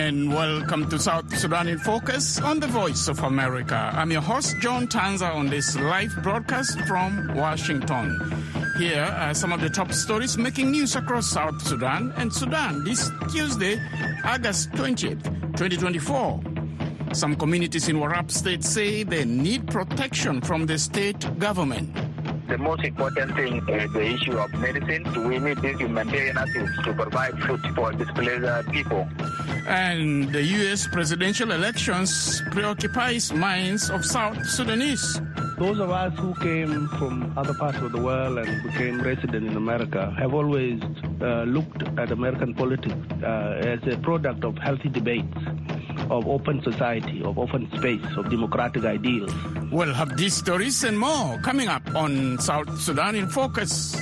and welcome to South Sudan in Focus on the Voice of America. I'm your host, John Tanza, on this live broadcast from Washington. Here are some of the top stories making news across South Sudan and Sudan this Tuesday, August 20th, 2024. Some communities in Warrap State say they need protection from the state government. The most important thing is the issue of medicine. We need these humanitarian assistance to provide food for displaced people. And the U.S. presidential elections preoccupies minds of South Sudanese. Those of us who came from other parts of the world and became resident in America have always looked at American politics as a product of healthy debates, of open society, of open space, of democratic ideals. We'll have these stories and more coming up on South Sudan in Focus.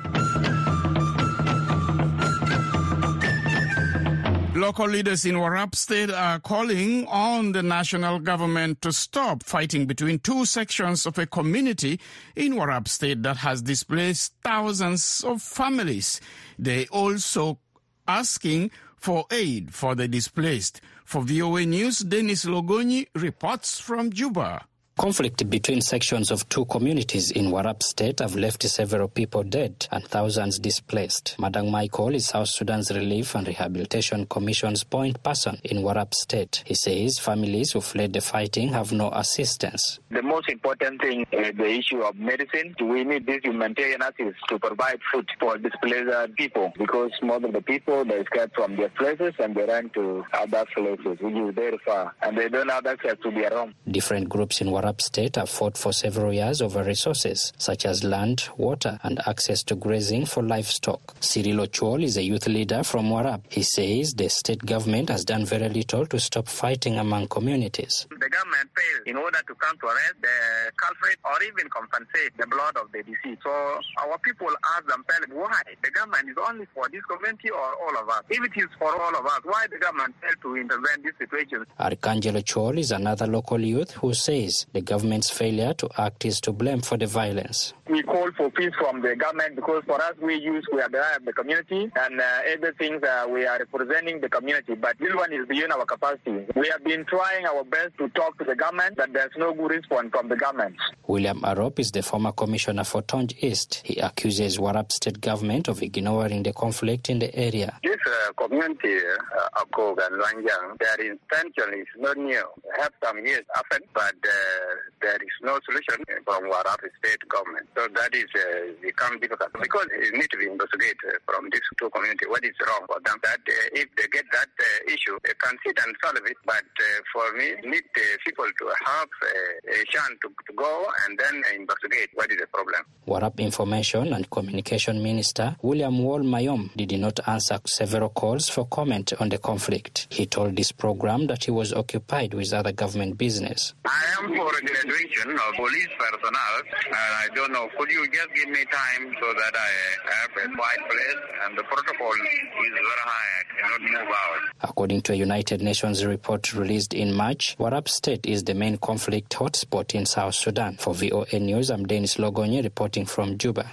Local leaders in Warrap State are calling on the national government to stop fighting between two sections of a community in Warrap State that has displaced thousands of families. They also asking for aid for the displaced. For VOA News, Dennis Logoni reports from Juba. Conflict between sections of two communities in Warrap State have left several people dead and thousands displaced. Madang Michael is South Sudan's Relief and Rehabilitation Commission's point person in Warrap State. He says families who fled the fighting have no assistance. The most important thing is the issue of medicine. We need these humanitarian assistance to provide food for displaced people because most of the people, they escaped from their places and they ran to other places, which is very far, and they don't have access to their home. Different groups in Warrap State have fought for several years over resources such as land, water, and access to grazing for livestock. Cyril Ochuol is a youth leader from Warrap. He says the state government has done very little to stop fighting among communities. The government failed in order to come to arrest the culprit or even compensate the blood of the deceased. So our people ask themselves, why? The government is only for this community or all of us? If it is for all of us, why the government failed to intervene in this situation? Archangel Ochuol is another local youth who says the government's failure to act is to blame for the violence. We call for peace from the government because for us we are the eye of the community and everything we are representing the community, but this one is beyond our capacity. We have been trying our best to talk to the government, but there's no good response from the government. William Arop is the former commissioner for Tonj East. He accuses Warrap State government of ignoring the conflict in the area. This community, Akog and Lanjang, their intention is not new. Have some years happened, but there is no solution from Warrap State government. So that is become difficult because it needs to be investigated from these two communities. What is wrong for them? That if they get that issue, they can sit and solve it. But for me, need people to have a chance to go and then investigate what is the problem. Warrap Information and Communication Minister William Wall Mayom did not answer several calls for comment on the conflict. He told this program that he was occupied with other government business. I am for graduation of police personnel, and I don't know, could you just give me time so that I have a quiet place? And the protocol is very high, I cannot move out. According to a United Nations report released in March, Warrap State is the main conflict hotspot in South Sudan. For VOA News, I'm Dennis Logonye reporting from Juba.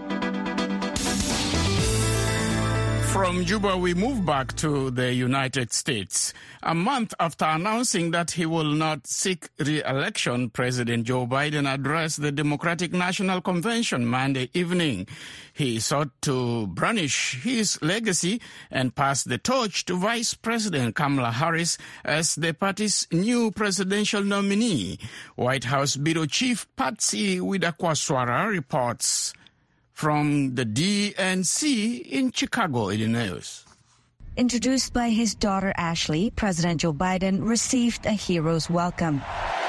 From Juba, we move back to the United States. A month after announcing that he will not seek re-election, President Joe Biden addressed the Democratic National Convention Monday evening. He sought to burnish his legacy and pass the torch to Vice President Kamala Harris as the party's new presidential nominee. White House Bureau Chief Patsy Widakwaswara reports from the DNC in Chicago, Illinois. Introduced by his daughter Ashley, President Joe Biden received a hero's welcome.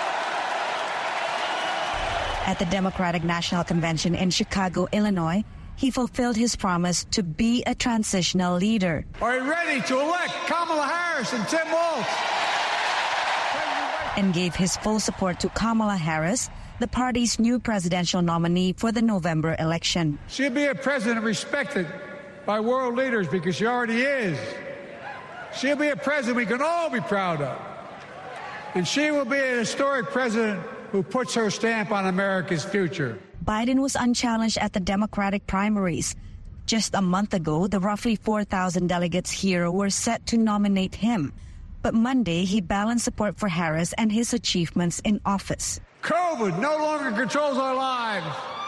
At the Democratic National Convention in Chicago, Illinois, he fulfilled his promise to be a transitional leader. Are you ready to elect Kamala Harris and Tim Walz? And gave his full support to Kamala Harris, the party's new presidential nominee for the November election. She'll be a president respected by world leaders because she already is. She'll be a president we can all be proud of. And she will be a historic president who puts her stamp on America's future. Biden was unchallenged at the Democratic primaries. Just a month ago, the roughly 4,000 delegates here were set to nominate him. But Monday, he balanced support for Harris and his achievements in office. COVID no longer controls our lives.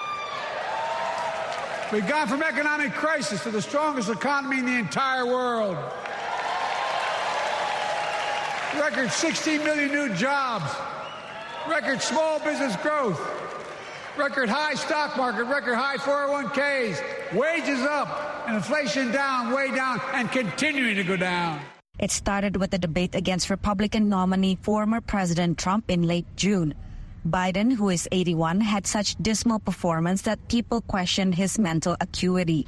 We've gone from economic crisis to the strongest economy in the entire world. Record 16 million new jobs. Record small business growth. Record high stock market. Record high 401ks. Wages up and inflation down, way down, and continuing to go down. It started with a debate against Republican nominee former President Trump in late June. Biden, who is 81, had such dismal performance that people questioned his mental acuity.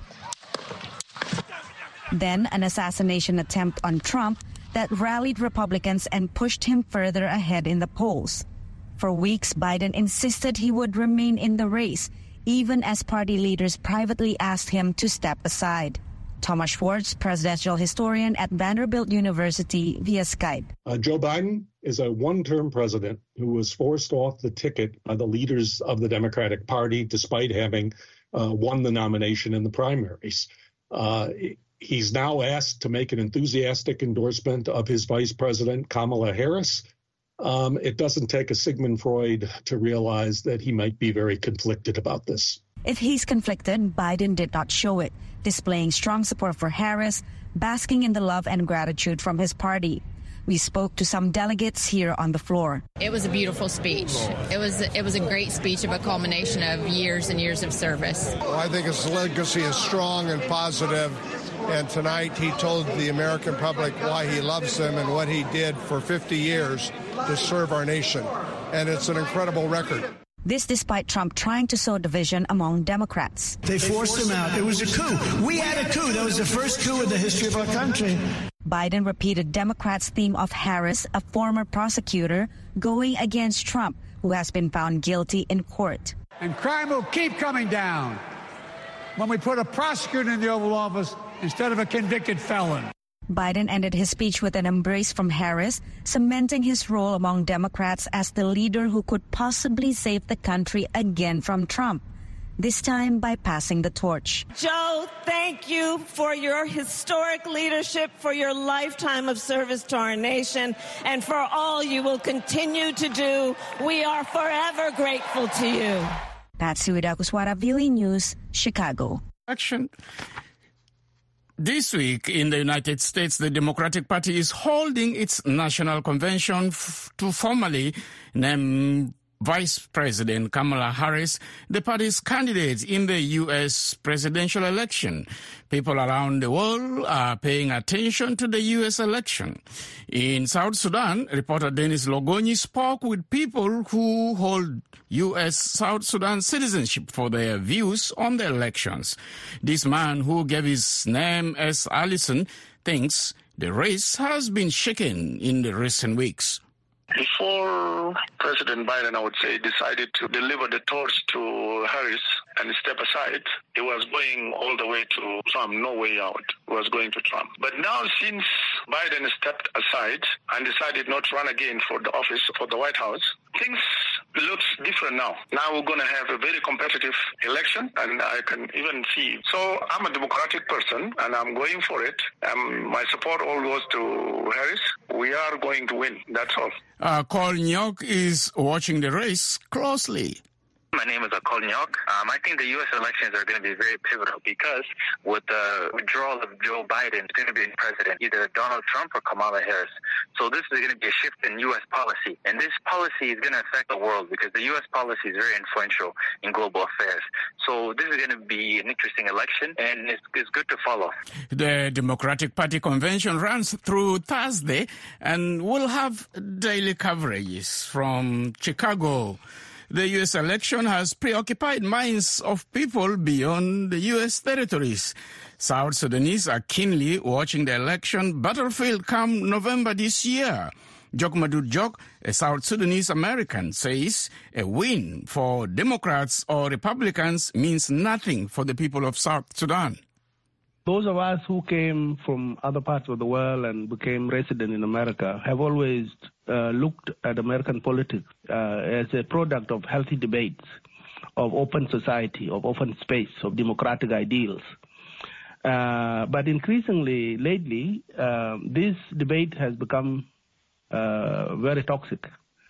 Then an assassination attempt on Trump that rallied Republicans and pushed him further ahead in the polls. For weeks, Biden insisted he would remain in the race, even as party leaders privately asked him to step aside. Thomas Schwartz, presidential historian at Vanderbilt University, via Skype. Joe Biden is a one-term president who was forced off the ticket by the leaders of the Democratic Party despite having won the nomination in the primaries. He's now asked to make an enthusiastic endorsement of his vice president, Kamala Harris. It doesn't take a Sigmund Freud to realize that he might be very conflicted about this. If he's conflicted, Biden did not show it, displaying strong support for Harris, basking in the love and gratitude from his party. We spoke to some delegates here on the floor. It was a beautiful speech. It was a great speech of a culmination of years and years of service. Well, I think his legacy is strong and positive. And tonight he told the American public why he loves them and what he did for 50 years to serve our nation. And it's an incredible record. This despite Trump trying to sow division among Democrats. They forced him out. It was a coup. We had a coup. That was the first coup in the history of our country. Biden repeated Democrats' theme of Harris, a former prosecutor, going against Trump, who has been found guilty in court. And crime will keep coming down when we put a prosecutor in the Oval Office instead of a convicted felon. Biden ended his speech with an embrace from Harris, cementing his role among Democrats as the leader who could possibly save the country again from Trump, this time by passing the torch. Joe, thank you for your historic leadership, for your lifetime of service to our nation, and for all you will continue to do. We are forever grateful to you. Patsy Widakuswara, VOA News, Chicago. Action. This week in the United States, the Democratic Party is holding its national convention to formally name Vice President Kamala Harris the party's candidate in the U.S. presidential election. People around the world are paying attention to the U.S. election. In South Sudan, reporter Dennis Logoni spoke with people who hold U.S. South Sudan citizenship for their views on the elections. This man, who gave his name as Allison, thinks the race has been shaken in the recent weeks. Before President Biden, I would say, decided to deliver the torch to Harris and step aside, he was going all the way to Trump, no way out. He was going to Trump. But now, since Biden stepped aside and decided not to run again for the office, for the White House, things looks different now. Now we're going to have a very competitive election, and I can even see. So I'm a Democratic person, and I'm going for it. My support all goes to Harris. We are going to win. That's all. Col Nyok is watching the race closely. My name is Col Nyok. I think the U.S. elections are going to be very pivotal because with the withdrawal of Joe Biden, it's going to be president, either Donald Trump or Kamala Harris. So this is going to be a shift in U.S. policy. And this policy is going to affect the world because the U.S. policy is very influential in global affairs. So this is going to be an interesting election, and it's good to follow. The Democratic Party convention runs through Thursday and will have daily coverages from Chicago. The U.S. election has preoccupied minds of people beyond the U.S. territories. South Sudanese are keenly watching the election battlefield come November this year. Jok Madud Jok, a South Sudanese American, says a win for Democrats or Republicans means nothing for the people of South Sudan. Those of us who came from other parts of the world and became resident in America have always looked at American politics as a product of healthy debates, of open society, of open space, of democratic ideals. But increasingly lately, this debate has become very toxic.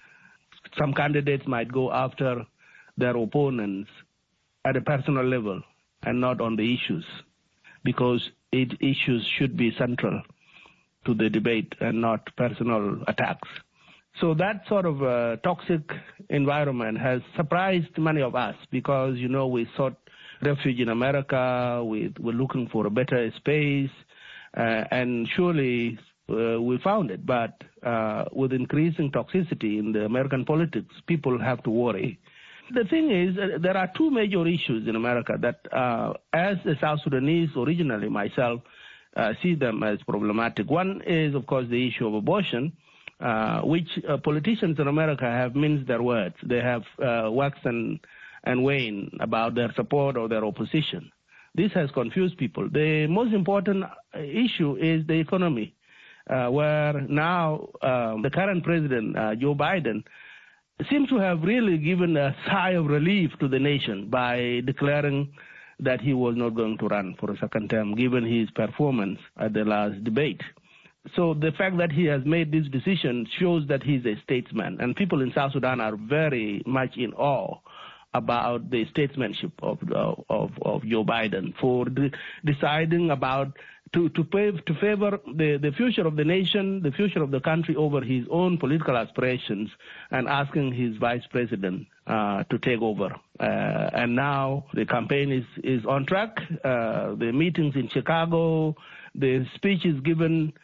Some candidates might go after their opponents at a personal level and not on the issues, because issues should be central to the debate and not personal attacks. So that sort of toxic environment has surprised many of us because, we sought refuge in America, we're looking for a better space, and surely we found it. But with increasing toxicity in the American politics, people have to worry. The thing is, there are two major issues in America that, as a South Sudanese originally myself, see them as problematic. One is, of course, the issue of abortion, which politicians in America have minced their words. They have waxed and waned about their support or their opposition. This has confused people. The most important issue is the economy, where now the current president, Joe Biden, seems to have really given a sigh of relief to the nation by declaring that he was not going to run for a second term, given his performance at the last debate. So the fact that he has made this decision shows that he's a statesman, and people in South Sudan are very much in awe about the statesmanship of Joe Biden for deciding about to favor the future of the nation, the future of the country over his own political aspirations, and asking his vice president to take over. And now the campaign is on track. The meetings in Chicago, the speeches given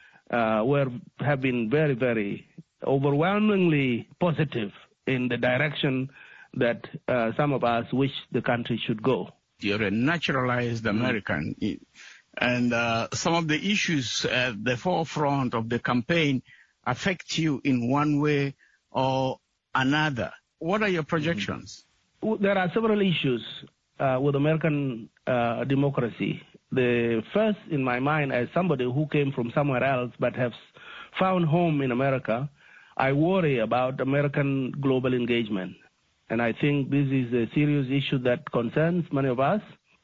have been very, very overwhelmingly positive in the direction that some of us wish the country should go. You're a naturalized American. And some of the issues at the forefront of the campaign affect you in one way or another. What are your projections? There are several issues with American democracy. The first in my mind, as somebody who came from somewhere else but has found home in America, I worry about American global engagement. And I think this is a serious issue that concerns many of us.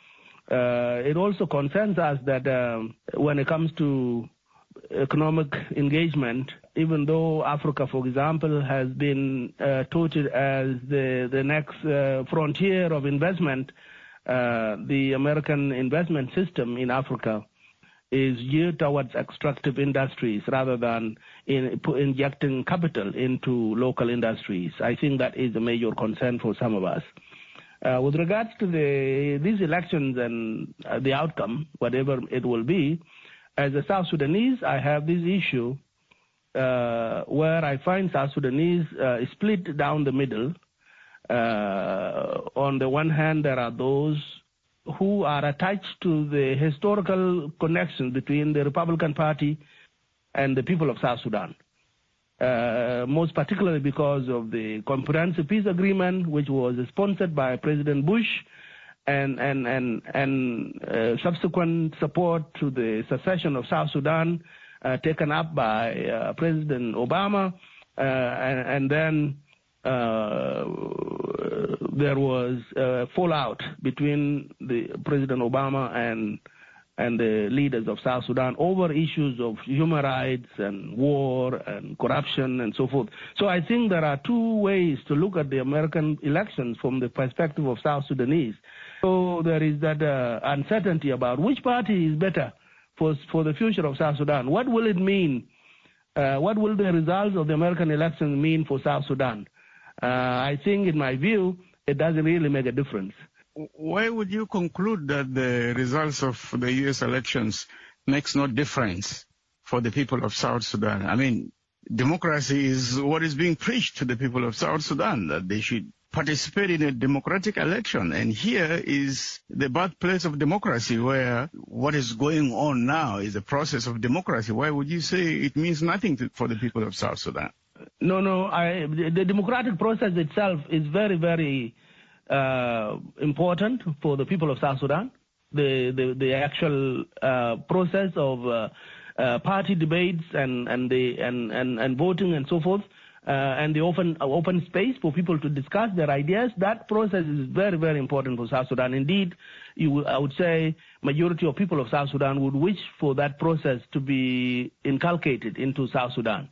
It also concerns us that when it comes to economic engagement, even though Africa, for example, has been touted as the next frontier of investment, the American investment system in Africa is geared towards extractive industries rather than injecting capital into local industries. I think that is a major concern for some of us. With regards to these elections and the outcome, whatever it will be, as a South Sudanese, I have this issue where I find South Sudanese split down the middle. On the one hand, there are those who are attached to the historical connection between the Republican Party and the people of South Sudan. Most particularly because of the Comprehensive Peace Agreement, which was sponsored by President Bush, and subsequent support to the secession of South Sudan taken up by President Obama, and then there was fallout between the President Obama and the leaders of South Sudan over issues of human rights and war and corruption and so forth. So I think there are two ways to look at the American elections from the perspective of South Sudanese. So there is that uncertainty about which party is better for the future of South Sudan. What will it mean? What will the results of the American elections mean for South Sudan? I think, in my view, it doesn't really make a difference. Why would you conclude that the results of the U.S. elections makes no difference for the people of South Sudan? I mean, democracy is what is being preached to the people of South Sudan, that they should participate in a democratic election. And here is the birthplace of democracy, where what is going on now is a process of democracy. Why would you say it means nothing for the people of South Sudan? No, the democratic process itself is very, very important for the people of South Sudan. The actual process of party debates and voting and so forth, and the open space for people to discuss their ideas. That process is very, very important for South Sudan. Indeed, I would say majority of people of South Sudan would wish for that process to be inculcated into South Sudan.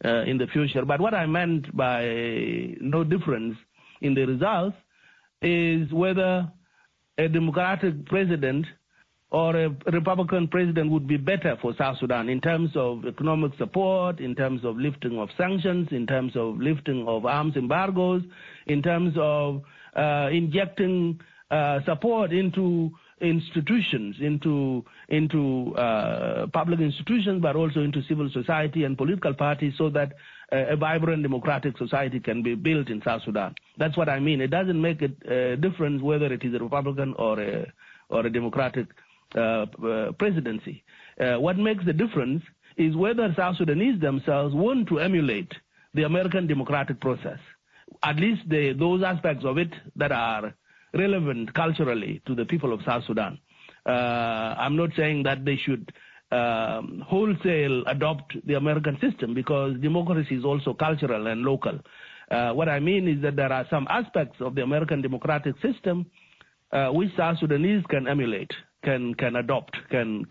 in the future. But what I meant by no difference in the results is whether a Democratic president or a Republican president would be better for South Sudan in terms of economic support, in terms of lifting of sanctions, in terms of lifting of arms embargoes, in terms of injecting support into institutions, into public institutions, but also into civil society and political parties, so that a vibrant democratic society can be built in South Sudan. That's what I mean. It doesn't make a difference whether it is a Republican or a Democratic presidency. What makes the difference is whether South Sudanese themselves want to emulate the American democratic process, at least those aspects of it that are relevant culturally to the people of South Sudan. I'm not saying that they should wholesale adopt the American system, because democracy is also cultural and local. What I mean is that there are some aspects of the American democratic system which South Sudanese can emulate, can adopt, can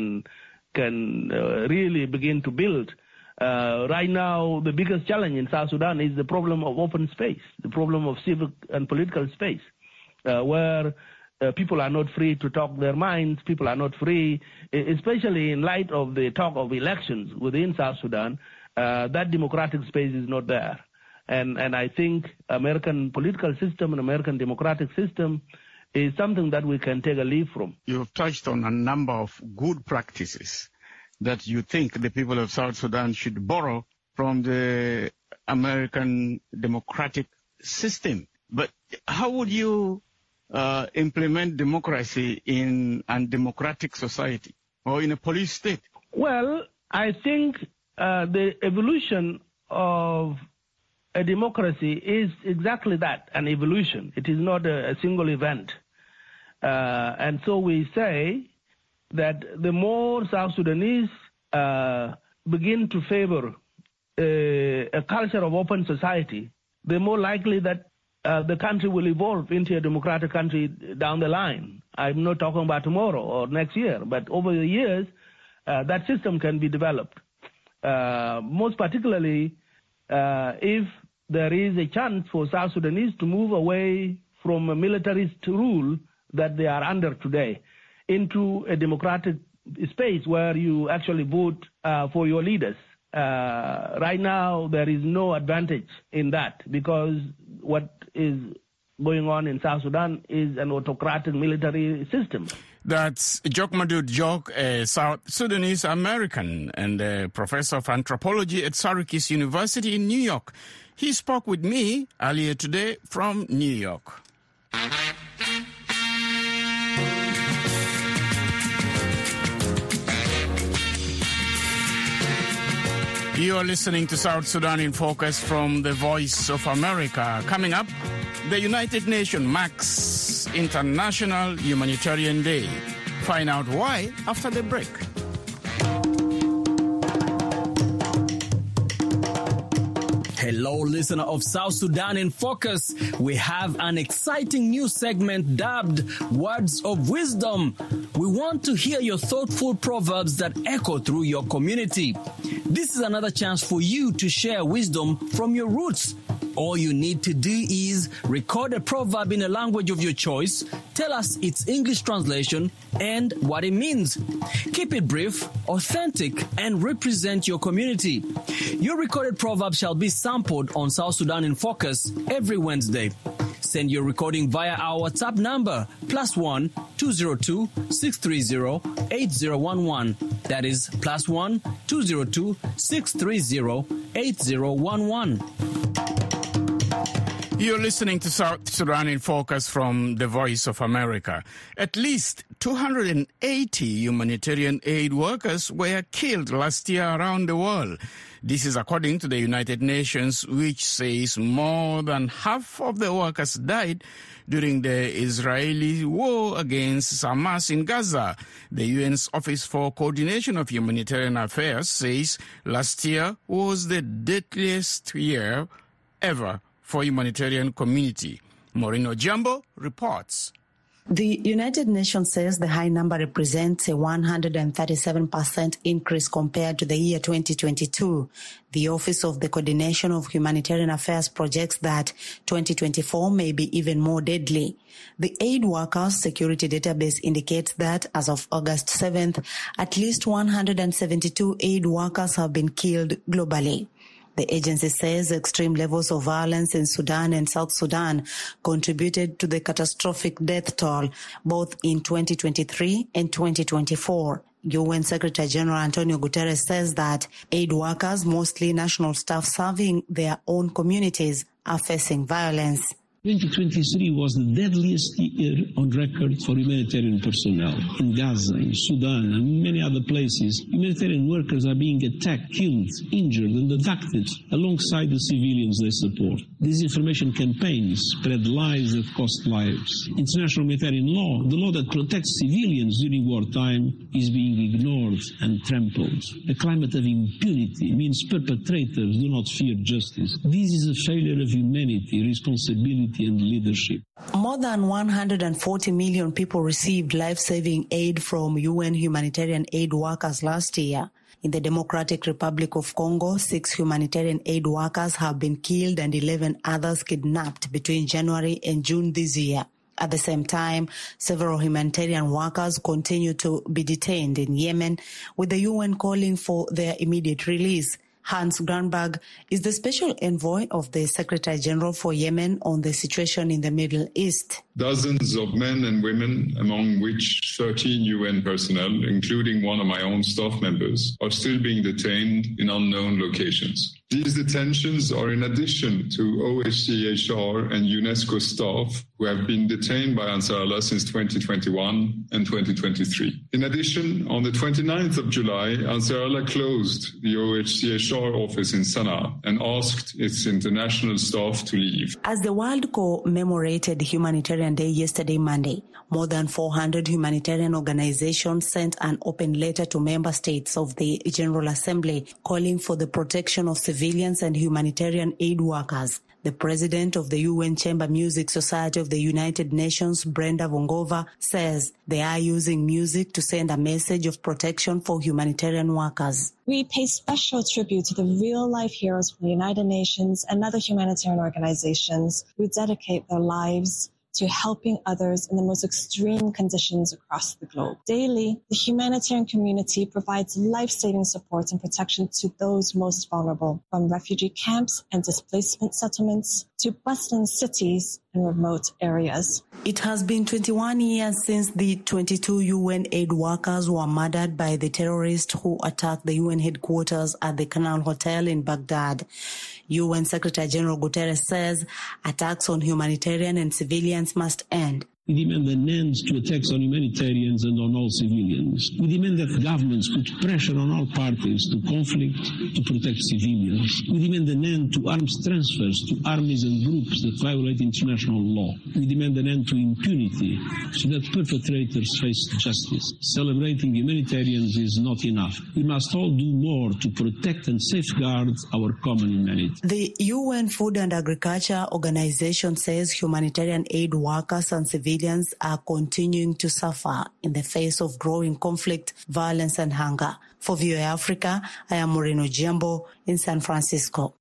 really begin to build. Right now, the biggest challenge in South Sudan is the problem of open space, the problem of civic and political space, where people are not free to talk their minds, people are not free, especially in light of the talk of elections within South Sudan. That democratic space is not there. And I think American political system and American democratic system is something that we can take a leaf from. You've touched on a number of good practices that you think the people of South Sudan should borrow from the American democratic system. But how would you implement democracy in a democratic society or in a police state? Well, I think the evolution of a democracy is exactly that, an evolution. It is not a single event. And so we say that the more South Sudanese begin to favor a culture of open society, the more likely that the country will evolve into a democratic country down the line. I'm not talking about tomorrow or next year, but over the years, that system can be developed. Most particularly, if there is a chance for South Sudanese to move away from a militarist rule that they are under today into a democratic space where you actually vote for your leaders. Right now, there is no advantage in that, because what is going on in South Sudan is an autocratic military system. That's Jok Madud Jok, a South Sudanese American and a professor of anthropology at Syracuse University in New York. He spoke with me earlier today from New York. You are listening to South Sudan in Focus from the Voice of America. Coming up, the United Nations marks International Humanitarian Day. Find out why after the break. Hello, listener of South Sudan in Focus. We have an exciting new segment dubbed Words of Wisdom. We want to hear your thoughtful proverbs that echo through your community. This is another chance for you to share wisdom from your roots. All you need to do is record a proverb in a language of your choice, tell us its English translation and what it means. Keep it brief, authentic, and represent your community. Your recorded proverb shall be sampled on South Sudan in Focus every Wednesday. Send your recording via our WhatsApp number, +1 202 630 8011. That is +1 202 630 8011. You're listening to South Sudan in Focus from the Voice of America. At least 280 humanitarian aid workers were killed last year around the world. This is according to the United Nations, which says more than half of the workers died during the Israeli war against Hamas in Gaza. The UN's Office for Coordination of Humanitarian Affairs says last year was the deadliest year ever for humanitarian community. Moreno Jambo reports. The United Nations says the high number represents a 137% increase compared to the year 2022. The Office of the Coordination of Humanitarian Affairs projects that 2024 may be even more deadly. The Aid Workers Security Database indicates that as of August 7th, at least 172 aid workers have been killed globally. The agency says extreme levels of violence in Sudan and South Sudan contributed to the catastrophic death toll both in 2023 and 2024. UN Secretary General Antonio Guterres says that aid workers, mostly national staff serving their own communities, are facing violence. 2023 was the deadliest year on record for humanitarian personnel. In Gaza, in Sudan, and many other places, humanitarian workers are being attacked, killed, injured, and abducted alongside the civilians they support. Disinformation campaigns spread lies that cost lives. International humanitarian law, the law that protects civilians during wartime, is being ignored and trampled. A climate of impunity means perpetrators do not fear justice. This is a failure of humanity, responsibility, and leadership. More than 140 million people received life-saving aid from UN humanitarian aid workers last year. In the Democratic Republic of Congo, 6 humanitarian aid workers have been killed and 11 others kidnapped between January and June this year. At the same time, several humanitarian workers continue to be detained in Yemen, with the UN calling for their immediate release. Hans Grunberg is the special envoy of the Secretary General for Yemen on the situation in the Middle East. Dozens of men and women, among which 13 UN personnel, including one of my own staff members, are still being detained in unknown locations. These detentions are in addition to OHCHR and UNESCO staff who have been detained by Ansar Allah since 2021 and 2023. In addition, on the 29th of July, Ansar Allah closed the OHCHR office in Sana'a and asked its international staff to leave. As the world commemorated Humanitarian Day yesterday, Monday, more than 400 humanitarian organizations sent an open letter to member states of the General Assembly calling for the protection of civilians and humanitarian aid workers. The president of the UN Chamber Music Society of the United Nations, Brenda Vongova, says they are using music to send a message of protection for humanitarian workers. We pay special tribute to the real-life heroes from the United Nations and other humanitarian organizations who dedicate their lives to helping others in the most extreme conditions across the globe. Daily, the humanitarian community provides life-saving support and protection to those most vulnerable, from refugee camps and displacement settlements to bustling cities and remote areas. It has been 21 years since the 22 UN aid workers were murdered by the terrorists who attacked the UN headquarters at the Canal Hotel in Baghdad. UN Secretary General Guterres says attacks on humanitarian and civilians must end. We demand an end to attacks on humanitarians and on all civilians. We demand that governments put pressure on all parties to conflict to protect civilians. We demand an end to arms transfers to armies and groups that violate international law. We demand an end to impunity so that perpetrators face justice. Celebrating humanitarians is not enough. We must all do more to protect and safeguard our common humanity. The UN Food and Agriculture Organization says humanitarian aid workers and civilians are continuing to suffer in the face of growing conflict, violence and hunger. For VOA Africa, I am Moreno Giambo in San Francisco.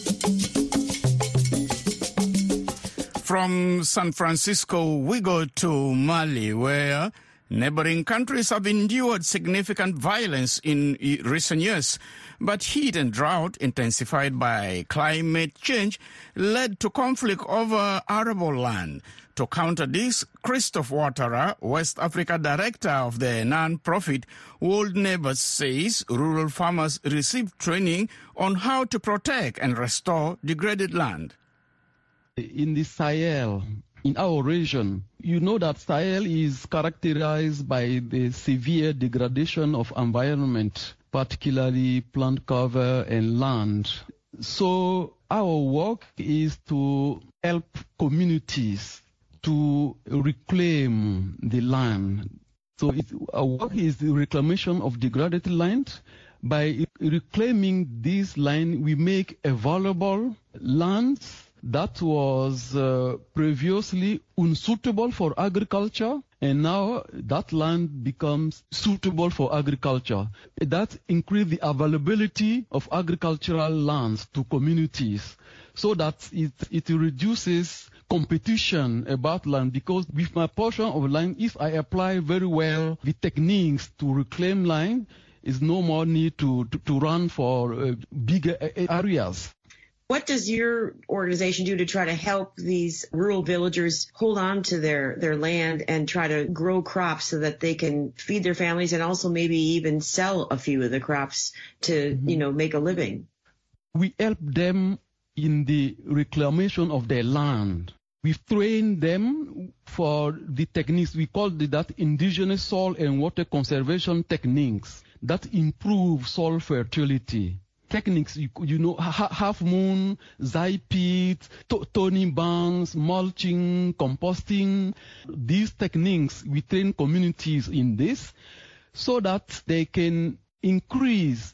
From San Francisco, we go to Mali, where neighboring countries have endured significant violence in recent years, but heat and drought intensified by climate change led to conflict over arable land. To counter this, Christophe Ouattara, West Africa director of the non-profit World Neighbors, says rural farmers receive training on how to protect and restore degraded land. In the Sahel, in our region, you know that Sahel is characterized by the severe degradation of environment, particularly plant cover and land. So our work is to help communities to reclaim the land. So our work is the reclamation of degraded land. By reclaiming this land, we make available lands that was previously unsuitable for agriculture, and now that land becomes suitable for agriculture. That increased the availability of agricultural lands to communities, so that it reduces competition about land, because with my portion of land, if I apply very well the techniques to reclaim land, is no more need to run for bigger areas. What does your organization do to try to help these rural villagers hold on to their land and try to grow crops so that they can feed their families and also maybe even sell a few of the crops to, make a living? We help them in the reclamation of their land. We've trained them for the techniques. We call that indigenous soil and water conservation techniques that improve soil fertility. Techniques, half moon, Zypit, toning banks, mulching, composting. These techniques, we train communities in this so that they can improve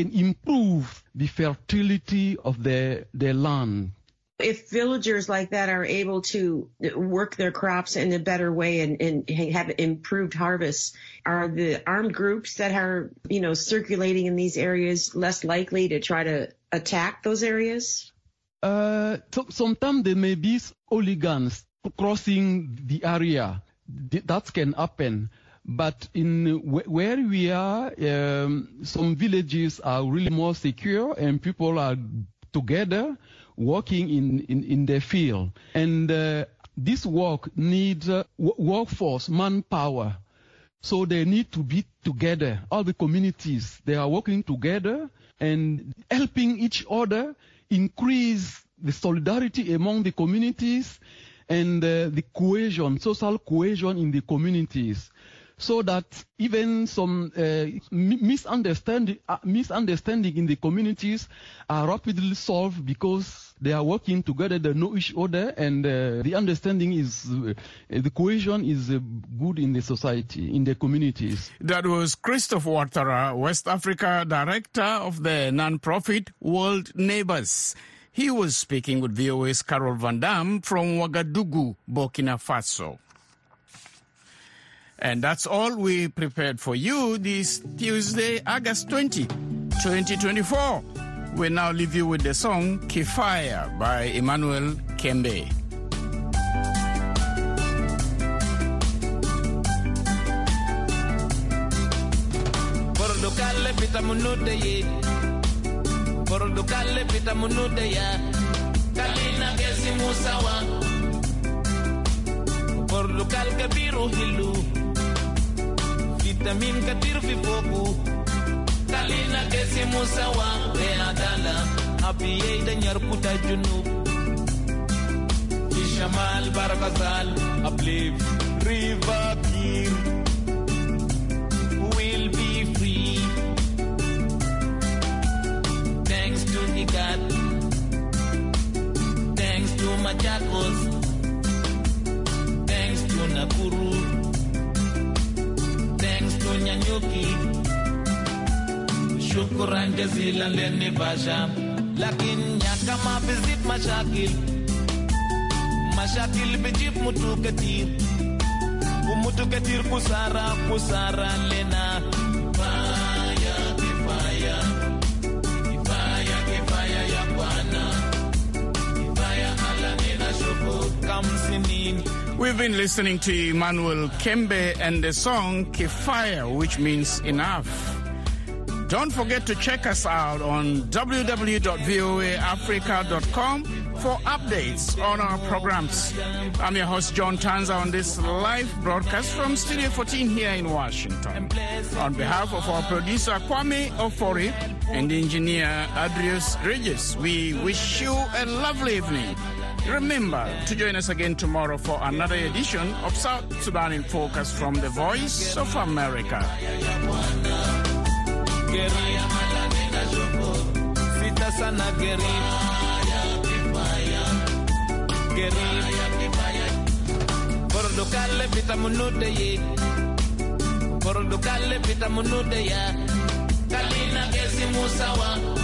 the fertility of their land. If villagers like that are able to work their crops in a better way and have improved harvests, are the armed groups that are, circulating in these areas less likely to try to attack those areas? Sometimes there may be hooligans crossing the area. That can happen. But where we are, some villages are really more secure and people are together working in their field. And this work needs workforce, manpower. So they need to be together. All the communities, they are working together and helping each other, increase the solidarity among the communities and the cohesion, social cohesion in the communities. So that even some misunderstanding in the communities are rapidly solved because they are working together, they know each other, and the understanding is, the cohesion is good in the society, in the communities. That was Christophe Ouattara, West Africa Director of the non-profit World Neighbors. He was speaking with VOA's Carol Van Dam from Ouagadougou, Burkina Faso. And that's all we prepared for you this Tuesday, August 20, 2024. We now leave you with the song Kifaya by Emmanuel Kembe. Vitamin katir fi foku kalina kesi musawa be adala abiye da nyar puta junub Shamal Barakazal uplift River Kir will be free thanks to IGAD, thanks to Machakos, thanks to Nakuru, Nyanyuki, shukran jazilan leni basha, lakin nyakama visit mashakil bijib mutu katir kusara lena, kifaya ya bwana, kifaya ala nina shukur kamsinin. We've been listening to Emmanuel Kembe and the song Kifaya, which means enough. Don't forget to check us out on www.voaafrica.com for updates on our programs. I'm your host, John Tanza, on this live broadcast from Studio 14 here in Washington. On behalf of our producer, Kwame Ofori, and engineer, Adrius Regis, we wish you a lovely evening. Remember to join us again tomorrow for another edition of South Sudan in Focus from the Voice of America. Kalina kesi musawa